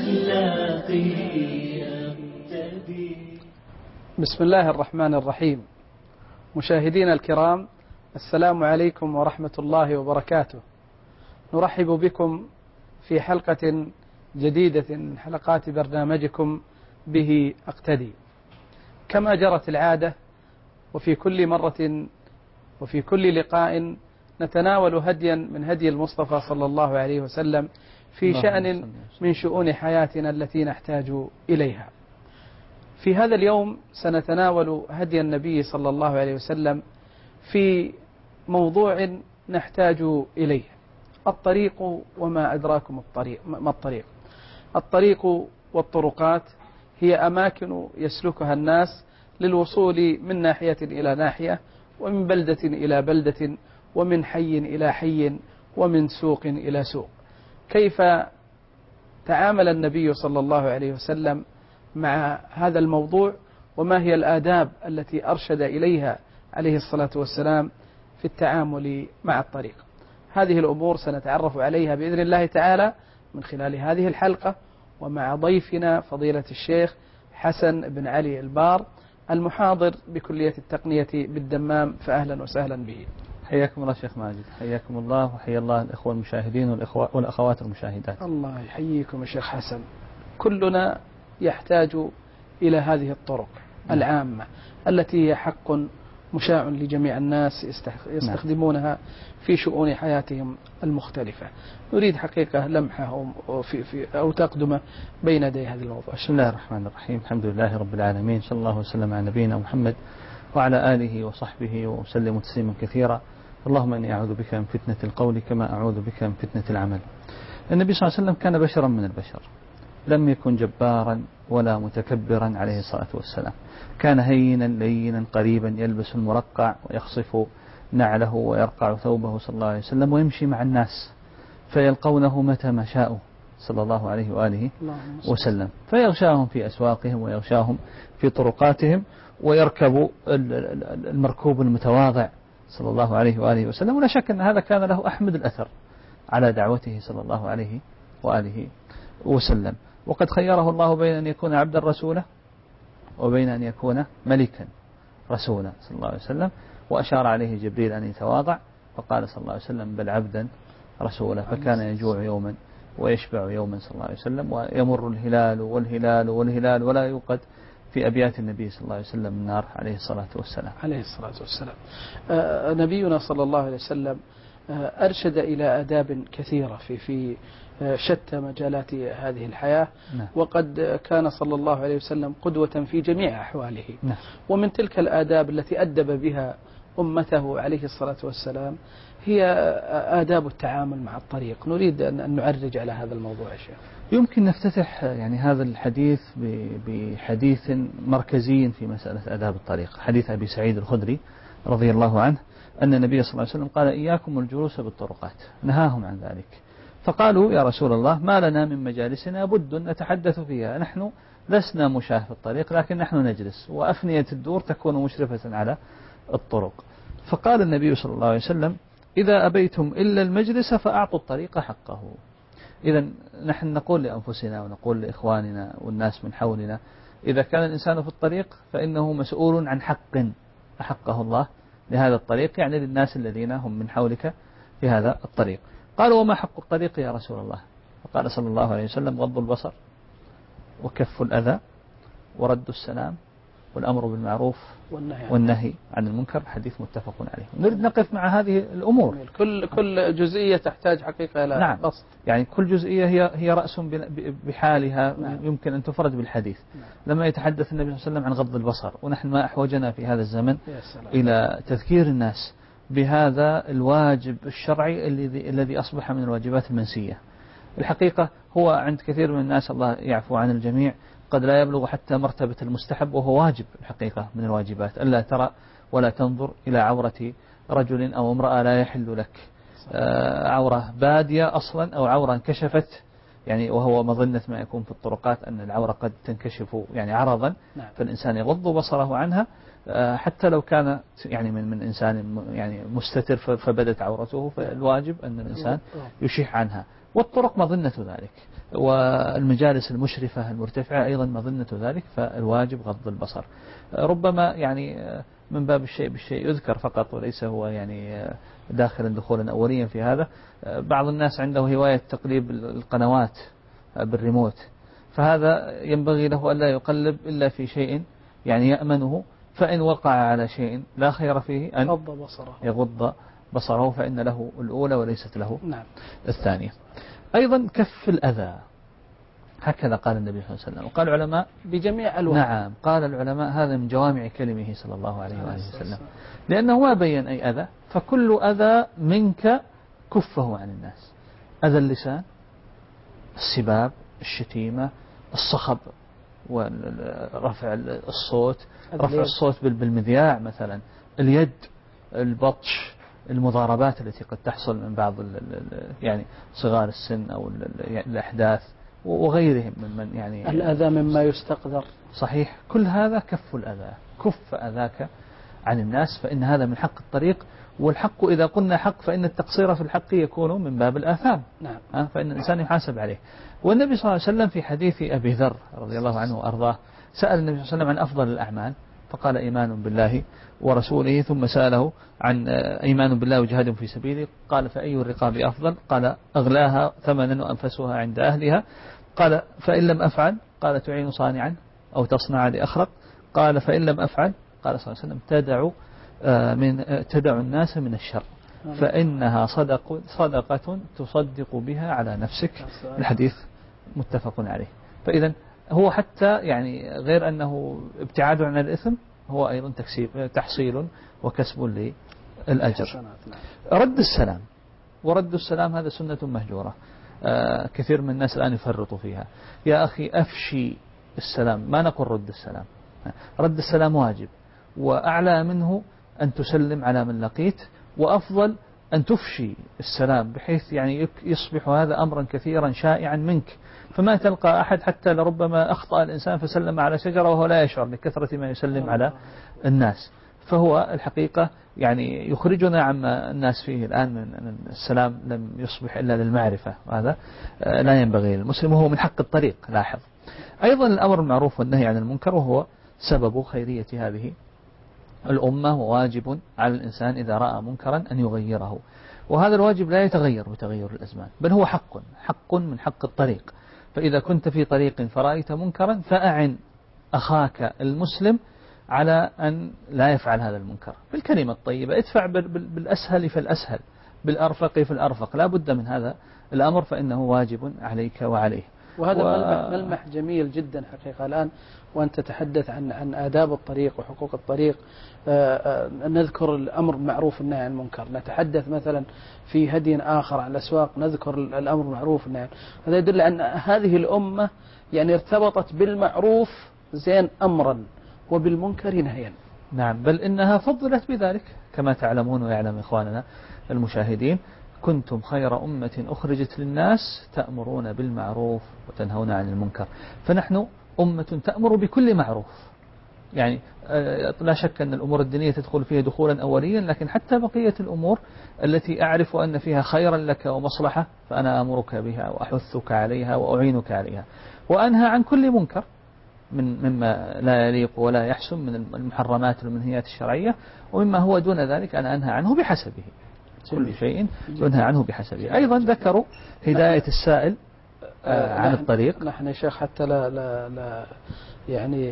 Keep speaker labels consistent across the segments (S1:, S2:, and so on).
S1: أخلاقه يبتدي.
S2: بسم الله الرحمن الرحيم. مشاهدينا الكرام، السلام عليكم ورحمة الله وبركاته. نرحب بكم في حلقة جديدة من حلقات برنامجكم به أقتدي. كما جرت العادة وفي كل مرة وفي كل لقاء نتناول هديا من هدي المصطفى صلى الله عليه وسلم في شأن من شؤون حياتنا التي نحتاج إليها. في هذا اليوم سنتناول هدي النبي صلى الله عليه وسلم في موضوع نحتاج إليه: الطريق وما أدراكم الطريق. ما الطريق؟ الطريق والطرقات هي أماكن يسلكها الناس للوصول من ناحية إلى ناحية، ومن بلدة إلى بلدة، ومن حي إلى حي، ومن سوق إلى سوق. كيف تعامل النبي صلى الله عليه وسلم مع هذا الموضوع، وما هي الآداب التي أرشد إليها عليه الصلاة والسلام في التعامل مع الطريق؟ هذه الأمور سنتعرف عليها بإذن الله تعالى من خلال هذه الحلقة، ومع ضيفنا فضيلة الشيخ حسن بن علي البار، المحاضر بكلية التقنية بالدمام، فأهلا وسهلا به.
S3: حياكم الله شيخ ماجد. حياكم الله، وحيا الله الإخوة المشاهدين والأخوات المشاهدات.
S2: الله يحييكم يا شيخ حسن. كلنا يحتاج إلى هذه الطرق العامة التي هي حق مشاع لجميع الناس يستخدمونها في شؤون حياتهم المختلفة. نريد حقيقة لمحة أو تقدمة بين يدي هذا الموضوع.
S3: بسم الله الرحمن الرحيم. الحمد لله رب العالمين، صلى الله وسلم على نبينا محمد وعلى آله وصحبه وسلم تسليما كثيرا. اللهم إني أعوذ بك من فتنة القول كما أعوذ بك من فتنة العمل. النبي صلى الله عليه وسلم كان بشرا من البشر، لم يكن جبارا ولا متكبرا عليه الصلاة والسلام. كان هينا لينا قريبا، يلبس المرقع ويخصف نعله ويرقع ثوبه صلى الله عليه وسلم، ويمشي مع الناس فيلقونه متى ما شاءوا صلى الله عليه وآله وسلم، فيغشاهم في أسواقهم ويغشاهم في طرقاتهم، ويركب المركوب المتواضع صلى الله عليه وآله وسلم. ولا شك أن هذا كان له أحمد الأثر على دعوته صلى الله عليه وآله وسلم. وقد خيره الله بين أن يكون عبدا رسولا وبين أن يكون ملكا رسولا صلى الله عليه وسلم، وأشار عليه جبريل أن يتواضع، فقال صلى الله عليه وسلم: بل عبدا رسولا. فكان يجوع يوما ويشبع يوما صلى الله عليه وسلم، ويمر الهلال والهلال والهلال ولا يوقد في أبيات النبي صلى الله عليه وسلم النار عليه الصلاة والسلام.
S2: عليه الصلاة والسلام. نبينا صلى الله عليه وسلم أرشد إلى آداب كثيرة في شتى مجالات هذه الحياة. نعم. وقد كان صلى الله عليه وسلم قدوة في جميع أحواله. نعم. ومن تلك الآداب التي أدب بها أمته عليه الصلاة والسلام هي آداب التعامل مع الطريق. نريد أن نعرج على هذا الموضوع يا شيخ.
S3: يمكن نفتتح يعني هذا الحديث بحديث مركزي في مسألة آداب الطريق، حديث أبي سعيد الخدري رضي الله عنه أن النبي صلى الله عليه وسلم قال: إياكم الجلوس بالطرقات، نهاهم عن ذلك. فقالوا: يا رسول الله، ما لنا من مجالسنا بد نتحدث فيها، نحن لسنا مشاه في الطريق، لكن نحن نجلس، وأفنية الدور تكون مشرفة على الطرق. فقال النبي صلى الله عليه وسلم: إذا أبيتم إلا المجلس فأعطوا الطريق حقه. إذا نحن نقول لأنفسنا ونقول لإخواننا والناس من حولنا: إذا كان الإنسان في الطريق فإنه مسؤول عن حق أحقه الله لهذا الطريق، يعني للناس الذين هم من حولك في هذا الطريق. قالوا: وما حق الطريق يا رسول الله؟ فقال صلى الله عليه وسلم: غض البصر، وكف الأذى، ورد السلام، والأمر بالمعروف والنهي عن المنكر. حديث متفق عليه. نريد نقف مع هذه الأمور.
S2: كل جزئية تحتاج حقيقة إلى
S3: نعم.
S2: بسط.
S3: يعني كل جزئية هي رأس بحالها. نعم. يمكن أن تفرد بالحديث. نعم. لما يتحدث النبي صلى الله عليه وسلم عن غض البصر، ونحن ما أحوجنا في هذا الزمن إلى تذكير الناس بهذا الواجب الشرعي الذي أصبح من الواجبات المنسية. الحقيقة هو عند كثير من الناس، الله يعفو عن الجميع، قد لا يبلغ حتى مرتبة المستحب، وهو واجب الحقيقة من الواجبات: ألا ترى ولا تنظر إلى عورة رجل أو امرأة لا يحل لك، عورة بادية أصلا أو عورة انكشفت، يعني وهو مظنة ما يكون في الطرقات أن العورة قد تنكشف يعني عرضا. نعم. فالإنسان يغض بصره عنها، حتى لو كان يعني من إنسان يعني مستتر فبدت عورته، فالواجب أن الإنسان يشيح عنها. والطرق مظنة ذلك. والمجالس المشرفة المرتفعة أيضا مظنة ذلك، فالواجب غض البصر. ربما يعني من باب الشيء بالشيء يذكر فقط، وليس هو يعني داخلا دخولا أوليا في هذا. بعض الناس عنده هواية تقليب القنوات بالريموت، فهذا ينبغي له ألا يقلب إلا في شيء يعني يأمنه، فإن وقع على شيء لا خير فيه أن يغض بصره، فإن له الأولى وليست له الثانية. أيضا كف الأذى، هكذا قال النبي صلى الله عليه وسلم، وقال العلماء
S2: بجميع ألوان.
S3: نعم، قال العلماء هذا من جوامع كلمه صلى الله عليه وآله وسلم، لأنه ما بين أي أذى، فكل أذى منك كفه عن الناس. أذى اللسان، السباب، الشتيمة، الصخب، ورفع الصوت، رفع الصوت بالمذياع مثلا، اليد، البطش، المضاربات التي قد تحصل من بعض يعني صغار السن أو الأحداث وغيرهم من يعني
S2: الأذى مما يستقدر.
S3: صحيح، كل هذا كف الأذى، كف أذاك عن الناس، فإن هذا من حق الطريق. والحق إذا قلنا حق فإن التقصير في الحق يكون من باب الآثام،
S2: نعم.
S3: فإن الإنسان يحاسب عليه. والنبي صلى الله عليه وسلم في حديث أبي ذر رضي الله عنه وأرضاه سأل النبي صلى الله عليه وسلم عن أفضل الأعمال، فقال إيمان بالله ورسوله، ثم سأله عن إيمان بالله وجهاد في سبيله، قال فأي الرقاب أفضل؟ قال أغلاها ثمنا وأنفسها عند أهلها. قال فإن لم أفعل؟ قال تعين صانعا أو تصنع لأخرق. قال فإن لم أفعل؟ قال صلى الله عليه وسلم تدع الناس من الشر فإنها صدقة تصدق بها على نفسك. الحديث متفق عليه. فإذا هو حتى يعني غير أنه ابتعاد عن الإثم، هو أيضا تحصيل وكسب للأجر. رد السلام، ورد السلام هذا سنة مهجورة، كثير من الناس الآن يفرطوا فيها. يا أخي أفشي السلام، ما نقول رد السلام، رد السلام واجب، وأعلى منه أن تسلم على من لقيت، وأفضل أن تفشي السلام، بحيث يعني يصبح هذا أمرا كثيرا شائعا منك، فما تلقى أحد حتى لربما أخطأ الإنسان فسلم على شجرة وهو لا يشعر لكثرة ما يسلم على الناس. فهو الحقيقة يعني يخرجنا عما الناس فيه الآن من السلام لم يصبح إلا للمعرفة، وهذا لا ينبغي للمسلم، وهو من حق الطريق. لاحظ أيضا الأمر المعروف والنهي عن المنكر، وهو سبب خيرية هذه الأمة، وواجب على الإنسان إذا رأى منكرا أن يغيره. وهذا الواجب لا يتغير بتغير الأزمان، بل هو حق من حق الطريق. فإذا كنت في طريق فرأيت منكرا فأعن أخاك المسلم على أن لا يفعل هذا المنكر بالكلمة الطيبة، ادفع بالأسهل فالأسهل، بالأرفق فالأرفق، لا بد من هذا الأمر، فإنه واجب عليك وعليه.
S2: وهذا ملمح جميل جدا حقيقة. الآن وأنت تتحدث عن آداب الطريق وحقوق الطريق، نذكر الأمر بالمعروف والنهي عن المنكر، نتحدث مثلا في هدي آخر على الأسواق نذكر الأمر بالمعروف والنهي. هذا يدل أن هذه الأمة يعني ارتبطت بالمعروف زين أمرا وبالمنكر نهيا.
S3: نعم، بل إنها فضلت بذلك كما تعلمون ويعلم إخواننا المشاهدين: كنتم خير أمة أخرجت للناس تأمرون بالمعروف وتنهون عن المنكر. فنحن أمة تأمر بكل معروف، يعني لا شك أن الأمور الدينية تدخل فيها دخولا أوليا، لكن حتى بقية الأمور التي أعرف أن فيها خيرا لك ومصلحة فأنا أمرك بها وأحثك عليها وأعينك عليها، وأنهى عن كل منكر مما لا يليق ولا يحسن من المحرمات والمنهيات الشرعية، ومما هو دون ذلك أنا أنهى عنه بحسبه. كل شيء ينهى عنه بحسبه. أيضا ذكروا هداية السائل عن الطريق.
S2: نحن يا شيخ حتى لا يعني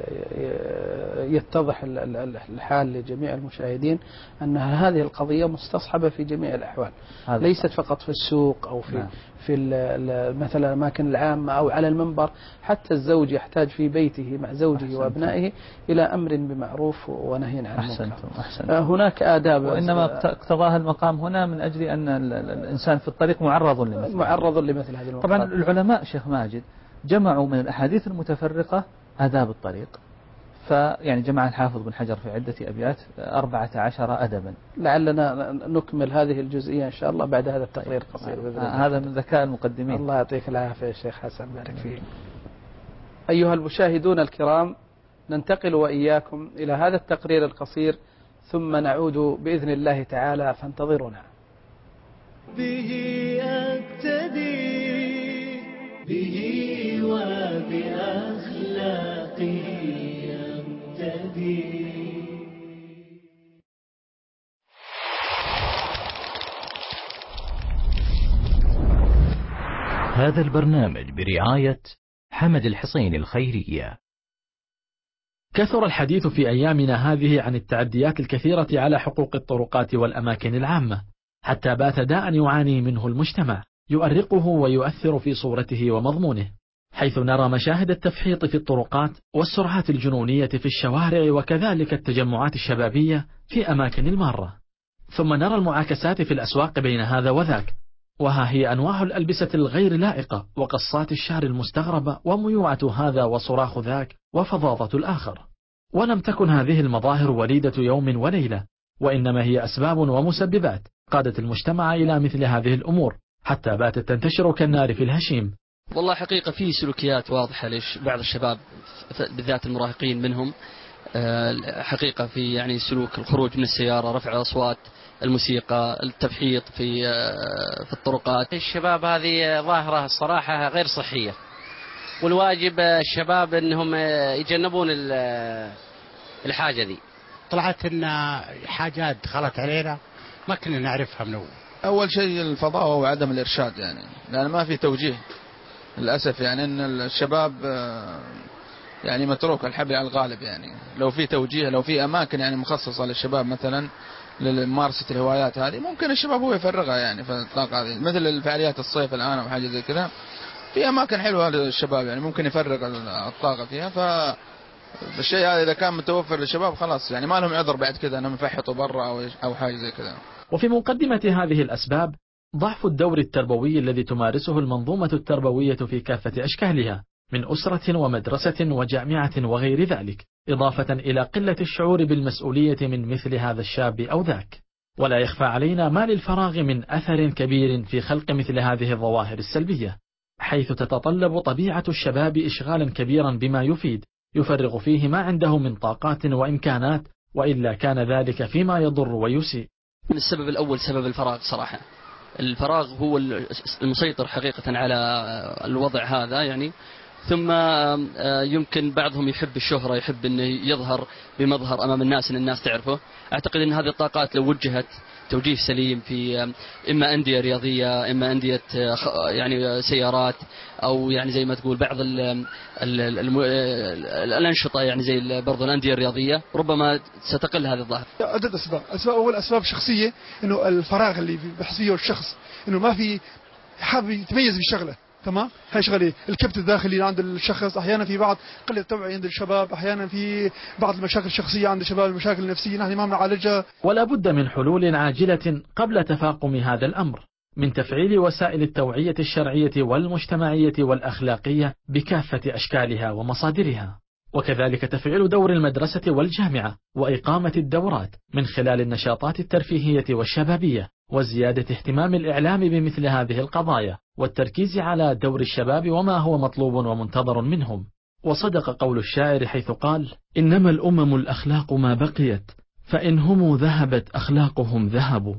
S2: يتضح الحال لجميع المشاهدين أن هذه القضية مستصحبة في جميع الأحوال، ليست فقط في السوق أو في مثلا الأماكن العامة أو على المنبر. حتى الزوج يحتاج في بيته مع زوجه وأبنائه إلى أمر بمعروف ونهي عن المنكر. هناك آداب،
S3: وإنما اقتضاها المقام هنا من أجل أن الإنسان في الطريق معرض
S2: لمثل هذه المنكرات.
S3: طبعا العلماء شيخ ماجد جمعوا من الأحاديث المتفرقة آداب الطريق، فيعني جمع الحافظ بن حجر في عدة أبيات 14 أدبا.
S2: لعلنا نكمل هذه الجزئية إن شاء الله بعد هذا التقرير القصير.
S3: هذا من ذكاء المقدمين.
S2: الله يعطيك العافية يا شيخ حسن، بارك فيك. أيها المشاهدون الكرام، ننتقل وإياكم إلى هذا التقرير القصير ثم نعود بإذن الله تعالى، فانتظرونا.
S1: به أقتدي به وبأخلاقه يقتدي.
S4: هذا البرنامج برعاية حمد الحصين الخيرية.
S5: كثر الحديث في أيامنا هذه عن التعديات الكثيرة على حقوق الطرقات والأماكن العامة، حتى بات داء يعاني منه المجتمع يؤرقه ويؤثر في صورته ومضمونه، حيث نرى مشاهد التفحيط في الطرقات والسرعات الجنونية في الشوارع، وكذلك التجمعات الشبابية في أماكن المارة. ثم نرى المعاكسات في الأسواق بين هذا وذاك، وها هي أنواع الألبسة الغير لائقة وقصات الشعر المستغربة وميوعة هذا وصراخ ذاك وفظاظة الآخر. ولم تكن هذه المظاهر وليدة يوم وليلة، وإنما هي أسباب ومسببات قادت المجتمع إلى مثل هذه الأمور، حتى باتت تنتشر كالنار في الهشيم.
S6: والله حقيقة في سلوكيات واضحة لبعض الشباب بالذات المراهقين منهم، حقيقة في يعني سلوك الخروج من السيارة، رفع الأصوات، الموسيقى، التفحيط في الطرقات.
S7: الشباب هذه ظاهرة الصراحة غير صحية، والواجب الشباب أنهم يجنبون الحاجة دي.
S8: طلعت لنا حاجات دخلت علينا ما كنا نعرفها من
S9: أول شيء الفضاوة وعدم الإرشاد، يعني لأن ما في توجيه للأسف، يعني أن الشباب يعني متروك الحبل على الغالب. يعني لو في توجيه، لو في أماكن يعني مخصصة للشباب مثلا لممارسة الهوايات هذه، ممكن الشباب هو يفرغها يعني في الطاقة هذه، مثل الفعاليات الصيف الآن أو حاجة زي كذا، في أماكن حلوة للشباب يعني ممكن يفرغ الطاقة فيها. فالشيء هذا إذا كان متوفر للشباب خلاص يعني ما لهم عذر بعد كذا أنهم يفحطوا برا أو حاجة زي كذا.
S5: وفي مقدمة هذه الأسباب ضعف الدور التربوي الذي تمارسه المنظومة التربوية في كافة أشكالها، من أسرة ومدرسة وجامعة وغير ذلك، إضافة إلى قلة الشعور بالمسؤولية من مثل هذا الشاب أو ذاك. ولا يخفى علينا ما للفراغ من أثر كبير في خلق مثل هذه الظواهر السلبية، حيث تتطلب طبيعة الشباب إشغالا كبيرا بما يفيد يفرغ فيه ما عنده من طاقات وإمكانات، وإلا كان ذلك فيما يضر ويسيء.
S6: من السبب الأول سبب الفراغ صراحة. الفراغ هو المسيطر حقيقة على الوضع هذا يعني. ثم يمكن بعضهم يحب الشهرة، يحب أنه يظهر بمظهر أمام الناس، أن الناس تعرفه. أعتقد أن هذه الطاقات لو وجهت توجيه سليم في إما أندية رياضية، إما أندية يعني سيارات، أو يعني زي ما تقول بعض الأنشطة يعني زي برضو الأندية الرياضية، ربما ستقل هذه الظاهرة.
S10: عدة أسباب. أول أسباب شخصية، إنه الفراغ اللي بيحس فيه الشخص، إنه ما في حاب يتميز بالشغلة، تمام. هاي شغله. الكبت الداخلي عند الشخص، احيانا في بعض قله توعيه عند الشباب، احيانا في بعض المشاكل الشخصيه عند الشباب، المشاكل النفسيه نحن ما بنعالجها.
S5: ولا بد من حلول عاجله قبل تفاقم هذا الامر، من تفعيل وسائل التوعيه الشرعيه والمجتمعيه والاخلاقيه بكافه اشكالها ومصادرها، وكذلك تفعيل دور المدرسه والجامعه واقامه الدورات من خلال النشاطات الترفيهيه والشبابيه، وزيادة اهتمام الإعلام بمثل هذه القضايا، والتركيز على دور الشباب وما هو مطلوب ومنتظر منهم. وصدق قول الشاعر حيث قال: إنما الأمم الأخلاق ما بقيت، فإن هم ذهبت أخلاقهم ذهبوا.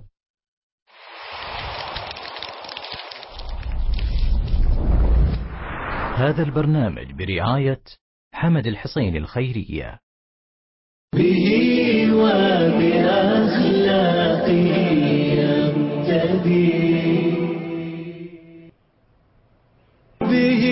S4: هذا البرنامج برعاية حمد الحصين الخيرية.
S1: به وبأخلاقه به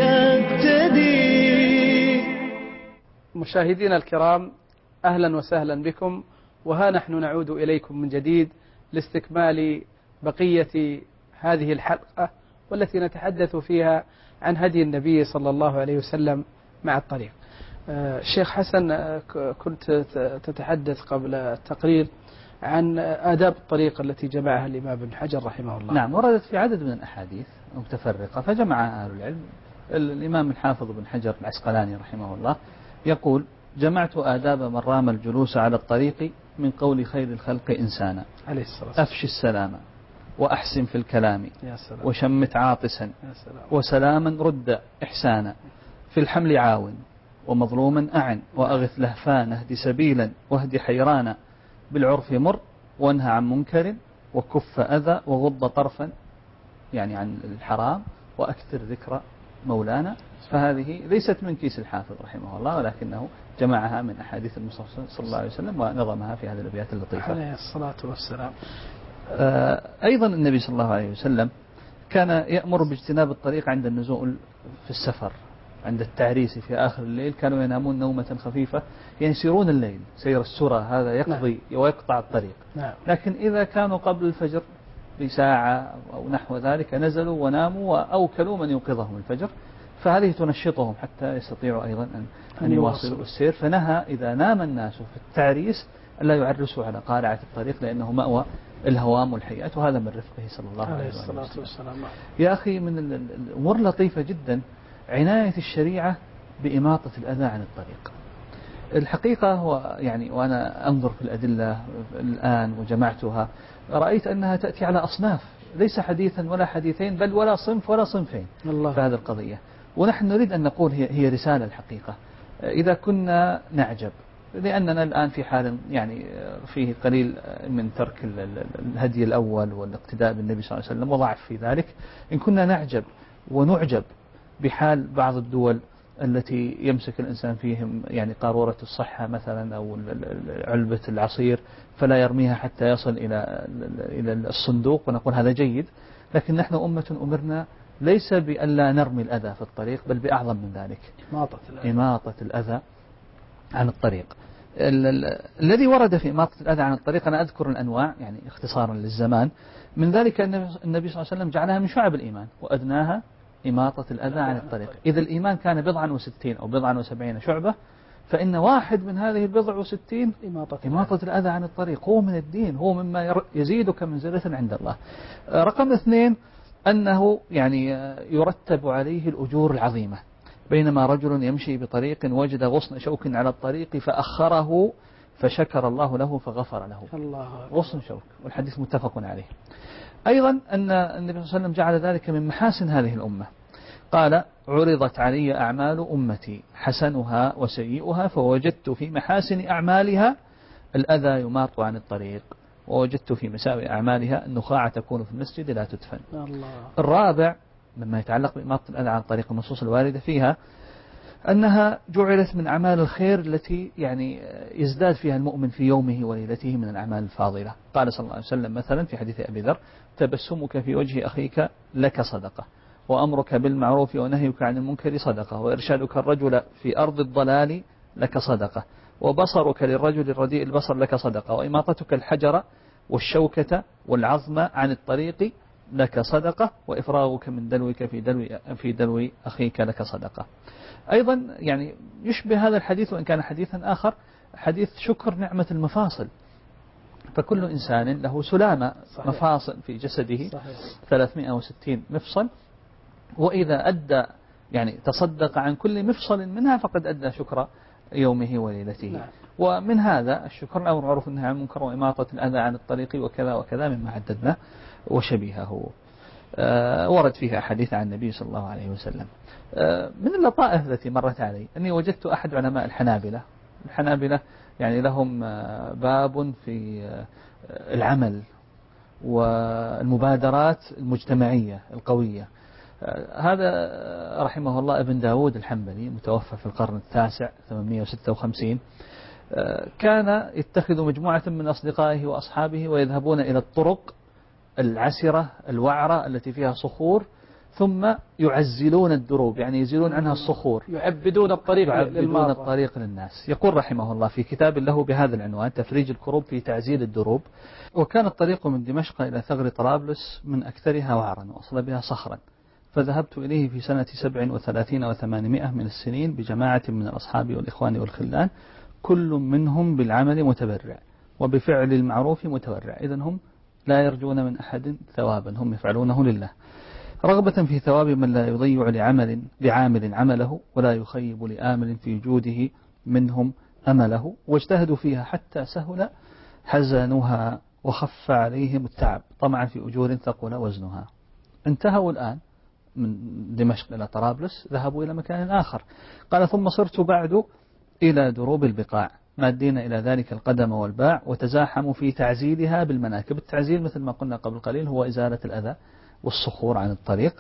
S1: أقتدي.
S2: مشاهدينا الكرام، أهلا وسهلا بكم، وها نحن نعود إليكم من جديد لاستكمال بقية هذه الحلقة، والتي نتحدث فيها عن هدي النبي صلى الله عليه وسلم مع الطريق. الشيخ حسن، كنت تتحدث قبل التقرير عن آداب الطريق التي جمعها الإمام ابن حجر رحمه الله.
S3: نعم، وردت في عدد من الأحاديث متفرقة فجمعها أهل العلم. الإمام الحافظ ابن حجر العسقلاني رحمه الله يقول: جمعت آداب من رام الجلوس على الطريق من قول خير الخلق إنسانا،
S2: عليه الصلاة والسلام.
S3: أفشي السلام وأحسن في الكلام،
S2: يا سلام.
S3: وشمت عاطسا،
S2: يا سلام.
S3: وسلاما رد إحسانا، في الحمل عاون، ومظلوما أعن، وأغث لهفان، اهد سبيلا واهد حيرانا، بالعرف مر وانهى عن منكر، وكف أذى، وغض طرفا يعني عن الحرام، وأكثر ذكر مولانا، فهذه ليست من كيس الحافظ رحمه الله، ولكنه جمعها من أحاديث المصطفى صلى الله عليه وسلم ونظمها في هذه الأبيات اللطيفة
S2: عليه الصلاة والسلام.
S3: أيضا النبي صلى الله عليه وسلم كان يأمر باجتناب الطريق عند النزول في السفر، عند التعريس في آخر الليل كانوا ينامون نومة خفيفة، يسيرون الليل سير السرى، هذا يقضي ويقطع الطريق. لكن إذا كانوا قبل الفجر بساعة أو نحو ذلك نزلوا وناموا وأوكلوا من يوقظهم الفجر، فهذه تنشطهم حتى يستطيعوا أيضا أن يواصلوا السير. فنهى إذا نام الناس في التعريس ألا يعرسوا على قارعة الطريق لأنه مأوى الهوام والحيات، وهذا من رفقه صلى الله عليه وسلم. يا أخي من الأمور اللطيفة جدا عناية الشريعة بإماطة الأذى عن الطريق. الحقيقة هو يعني وأنا أنظر في الأدلة الآن وجمعتها رأيت أنها تأتي على أصناف، ليس حديثا ولا حديثين بل ولا صنف ولا صنفين في هذه القضية. ونحن نريد أن نقول هي رسالة الحقيقة. إذا كنا نعجب لأننا الآن في حال يعني فيه قليل من ترك الهدي الأول والاقتداء بالنبي صلى الله عليه وسلم وضعف في ذلك، إن كنا نعجب ونعجب بحال بعض الدول التي يمسك الإنسان فيهم يعني قارورة الصحة مثلا أو علبة العصير فلا يرميها حتى يصل إلى الصندوق، ونقول هذا جيد. لكن نحن أمة أمرنا ليس بألا نرمي الأذى في الطريق بل بأعظم من ذلك، إماطة الأذى عن الطريق. الذي ورد في إماطة الأذى عن الطريق أنا أذكر الأنواع يعني اختصارا للزمان. من ذلك أن النبي صلى الله عليه وسلم جعلها من شعب الإيمان وأدناها إماطة الأذى عن الطريق. إذا الإيمان كان 69 أو 70 شعبة، فإن واحد من هذه 69 إماطة الأذى عن الطريق، هو من الدين، هو مما يزيدك منزلة عند الله. رقم 2 أنه يعني يرتب عليه الأجور العظيمة. بينما رجل يمشي بطريق وجد غصن شوك على الطريق فأخره فشكر الله له فغفر له. غصن شوك، والحديث متفق عليه. أيضا أن النبي صلى الله عليه وسلم جعل ذلك من محاسن هذه الأمة، قال عرضت علي أعمال أمتي حسنها وسيئها فوجدت في محاسن أعمالها الأذى يماط عن الطريق، ووجدت في مساوئ أعمالها النخاع تكون في المسجد لا تدفن. الرابع مما يتعلق بإماطة الأذى عن الطريق النصوص الواردة فيها أنها جعلت من أعمال الخير التي يعني يزداد فيها المؤمن في يومه وليلته من الأعمال الفاضلة. قال صلى الله عليه وسلم مثلا في حديث أبي ذر تبسمك في وجه أخيك لك صدقة، وأمرك بالمعروف ونهيك عن المنكر صدقة، وإرشادك الرجل في أرض الضلال لك صدقة، وبصرك للرجل الرديء البصر لك صدقة، وإماطتك الحجر والشوكة والعظم عن الطريق لك صدقة، وإفراغك من دلوك في دلو أخيك لك صدقة. أيضا يعني يشبه هذا الحديث وإن كان حديثا آخر حديث شكر نعمة المفاصل. فكل إنسان له سلامة مفاصل في جسده 360 مفصل، وإذا أدى يعني تصدق عن كل مفصل منها فقد أدى شكر يومه وليلته. ومن هذا الشكر الأمر معروف النهي عن المنكر وإماطة الأذى عن الطريق وكذا وكذا مما عددنا وشبيهه ورد فيها حديث عن النبي صلى الله عليه وسلم. من اللطائف التي مرت علي أني وجدت أحد علماء الحنابلة يعني لهم باب في العمل والمبادرات المجتمعية القوية. هذا رحمه الله ابن داود الحنبلي متوفى في القرن التاسع 856، كان يتخذ مجموعة من أصدقائه وأصحابه ويذهبون إلى الطرق العسرة الوعرة التي فيها صخور، ثم يعزلون الدروب يعني يزيلون عنها الصخور،
S2: يعبدون الطريق
S3: للناس. يقول رحمه الله في كتاب له بهذا العنوان تفريج الكروب في تعزيل الدروب: وكان الطريق من دمشق إلى ثغر طرابلس من أكثرها وعرا وأصلبها صخرا، فذهبت إليه في سنة 37 و800 من السنين بجماعة من الأصحاب والإخوان والخلان، كل منهم بالعمل متبرع وبفعل المعروف متورع. إذن هم لا يرجون من أحد ثوابا، هم يفعلونه لله رغبة في ثواب من لا يضيع لعامل عمله ولا يخيب لآمل في جوده منهم أمله، واجتهدوا فيها حتى سهل حزنها وخف عليهم التعب طمعا في أجور ثقل وزنها. انتهوا الآن من دمشق إلى طرابلس، ذهبوا إلى مكان آخر. قال ثم صرت بعد إلى دروب البقاع مادين إلى ذلك القدم والباع، وتزاحموا في تعزيلها بالمناكب. التعزيل مثل ما قلنا قبل قليل هو إزالة الأذى والصخور عن الطريق.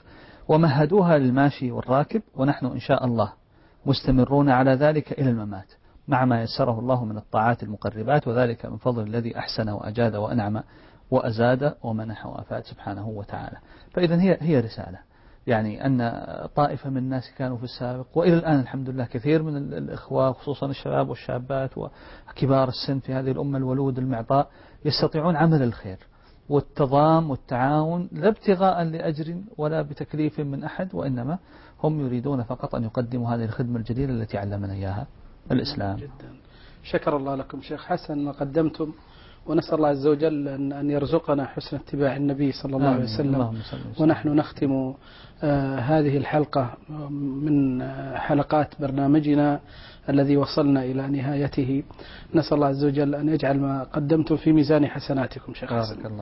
S3: ومهدوها للماشي والراكب، ونحن إن شاء الله مستمرون على ذلك إلى الممات مع ما يسره الله من الطاعات المقربات، وذلك من فضل الذي أحسن وأجاد وأنعم وأزاد ومنح وأفاد سبحانه وتعالى. فإذا هي رسالة، يعني أن طائفة من الناس كانوا في السابق وإلى الآن الحمد لله كثير من الإخوة خصوصا الشباب والشابات وكبار السن في هذه الأمة الولود المعطاء يستطيعون عمل الخير والتضام والتعاون لا ابتغاء لأجر ولا بتكليف من أحد، وإنما هم يريدون فقط أن يقدموا هذه الخدمة الجليلة التي علمنا إياها الإسلام.
S2: جدا. شكر الله لكم شيخ حسن ما قدمتم، ونسأل الله عز وجل أن يرزقنا حسن اتباع النبي صلى الله عليه وسلم. ونحن نختم هذه الحلقة من حلقات برنامجنا الذي وصلنا إلى نهايته. نسأل الله عز وجل أن يجعل ما قدمتم في ميزان حسناتكم شيخ حسن.
S3: الله.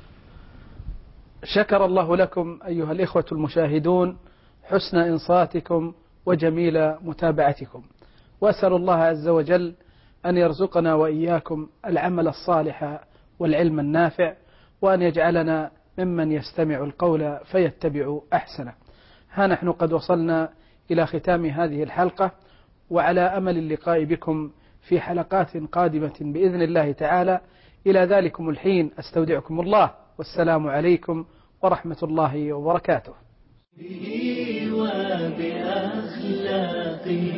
S2: شكر الله لكم أيها الإخوة المشاهدون حسن إنصاتكم وجميل متابعتكم، وأسأل الله عز وجل أن يرزقنا وإياكم العمل الصالح والعلم النافع، وأن يجعلنا ممن يستمع القول فيتبع أحسنه. ها نحن قد وصلنا إلى ختام هذه الحلقة، وعلى أمل اللقاء بكم في حلقات قادمة بإذن الله تعالى. إلى ذلكم الحين أستودعكم الله، والسلام عليكم ورحمة الله وبركاته.
S1: به وبأخلاقه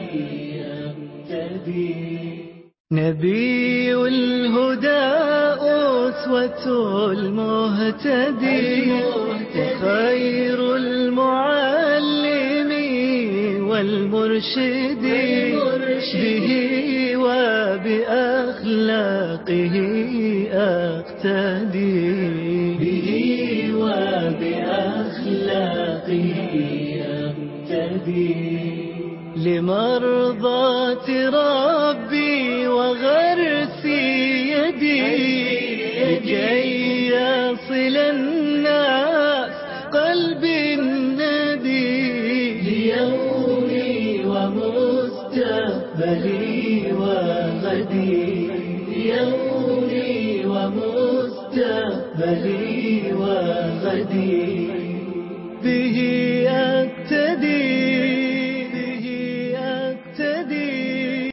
S1: يهتدي نبي الهدى أسوة المهتدي وخير المعلم والمرشد به وبأخلاقه أقتدي به وبأخلاقه أقتدي لمرضاة ربي وغرس يدي لكي يصل الناس قلب النبي ليومي ومستقبلي وغدي ليومي ومستقبلي وغدي به